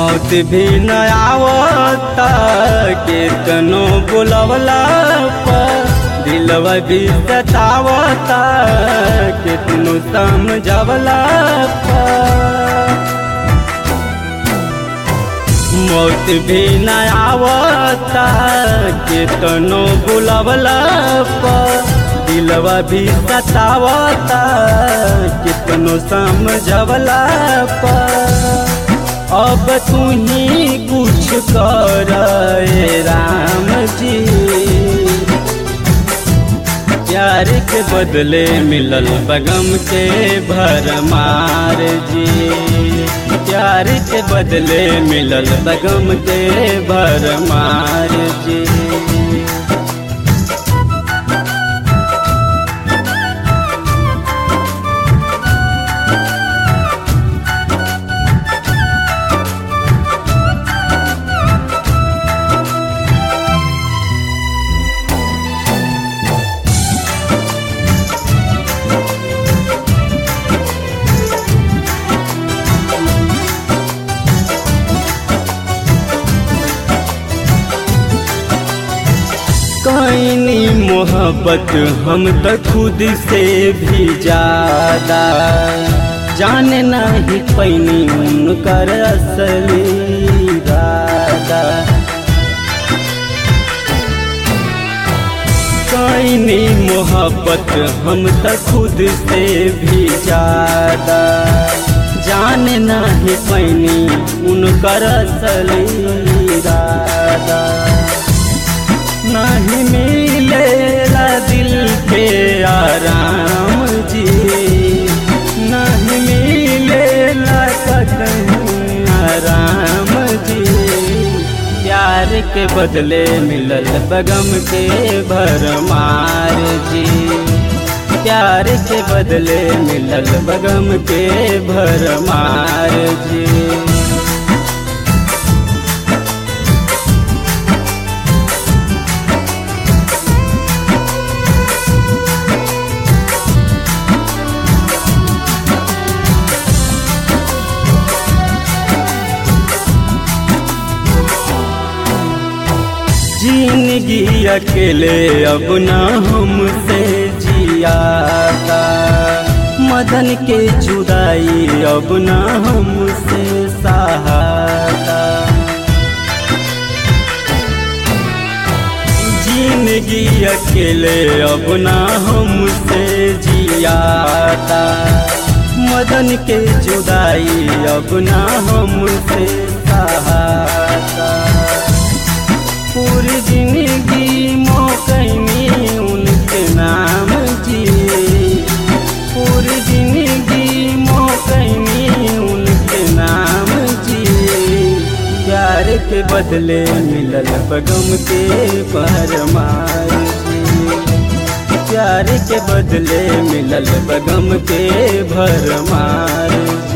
मौत भी न आवता केतनो बुलवला पर दिलवा भी सतावता केतनो समझवला पर मौत भी न आवता केतनो बुलवला पर दिलवा भी सतावता कितनो समझवला पर अब तू ही कुछ कर राम जी। प्यार के बदले मिलल बगम के भरमार जी। प्यार के बदले मिलल बगम के भरमार जी। कईनी मोहब्बत हम तो खुद से भी ज्यादा जाने नहीं पैनी उनकर असली इरादा। कईनी मोहब्बत हम तो खुद से भी ज्यादा जाने नहीं पैनी उनकर असली इरादा। नहीं मिलेला दिल पे आराम जी। नहीं मिलेला कहीं आराम जी। प्यार के बदले मिलल बगम के भरमार जी। प्यार के बदले मिलल बगम के भरमार जी। जिंदगी अकेले अब ना हमसे जियाता मदन के जुदाई अब ना हमसे सहाता। जिंदगी अकेले अब ना हमसे जियाता मदन के जुदाई अब ना हमसे सहाता। पूरी जिंदगी मोकनी उनके नाम जी। पूरी जिंदगी मोकनी उनके नाम जी। प्यार के बदले मिलल बगम के भरमार जी। प्यार के बदले मिलल बगम के भरमार।